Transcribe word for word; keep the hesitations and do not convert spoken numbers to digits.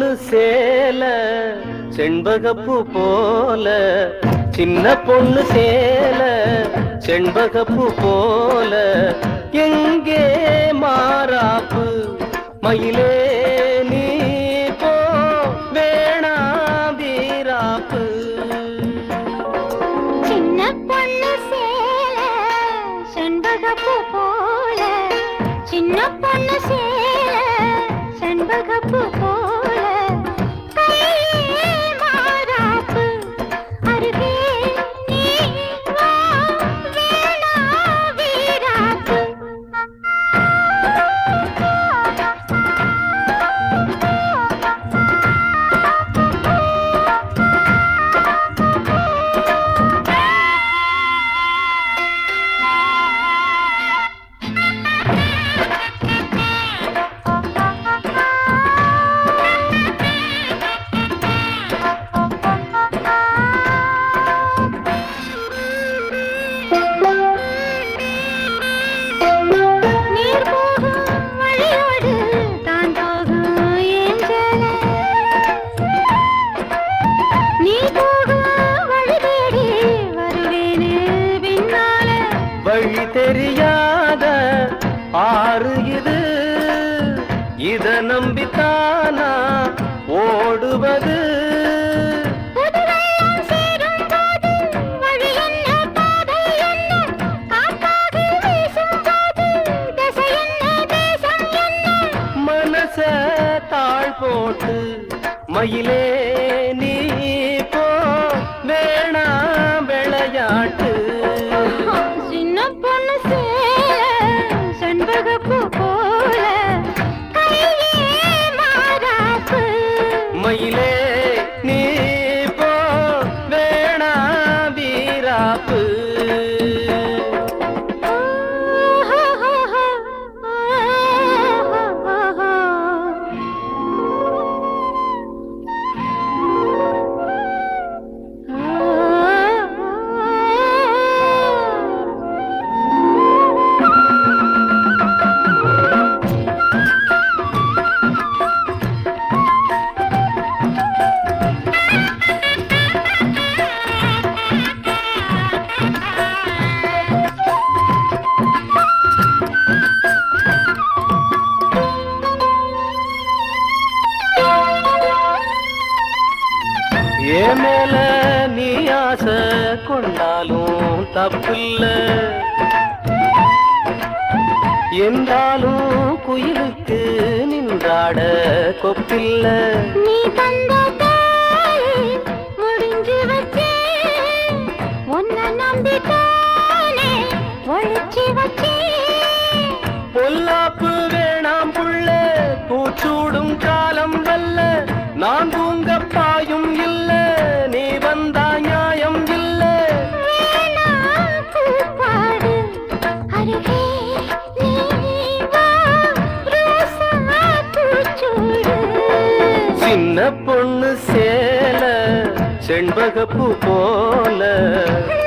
பொண்ணு சேல செண்பகப்பூ போல, சின்ன பொண்ணு சேல செண்பகப்பூ போல, எங்கே மாறாப்பு மயிலே நீ போ வேணா வீராப்பு. சின்ன பொண்ணு சேல செண்பகப்பூ போல, சின்ன பொண்ணு சேல செண்பகப்பூ போல, கையே மாறாப்பு அருகே நீ வா வேணா வீராப்பு. வழி தெரியாத ஆறு இது, இத நம்பித்தானா ஓடுவது. மனச தாழ் போட்டு மயிலே நீ போ வேணா விளையாட்டு. சின்ன பொண்ணு சேல செண்பகப்பூ போல, கையே மாறாப்பு மயிலே நீ போ வேணா வீராப்பு. ஏன் மேல நீ ஆசை கொண்டாலும் தப்பில்ல, என்றாலும் குயிலுக்கு நின்றாட கொப்பில்ல. நீ தந்த முடிஞ்சு வச்சே உன்னை நம்பித்தானே ஒழிச்சு வச்சே. பொல்லாப்பு வேணாம் புள்ள பூச்சூடும் காலம் வல்ல, நான் தூங்க பாயும் இல்ல நீ வந்தா நியாயம் இல்ல. பூப்பாடு அருகே நீ வா ரோசா பூச்சூடு. சின்ன பொண்ணு சேல செண்பகப்பூ போல,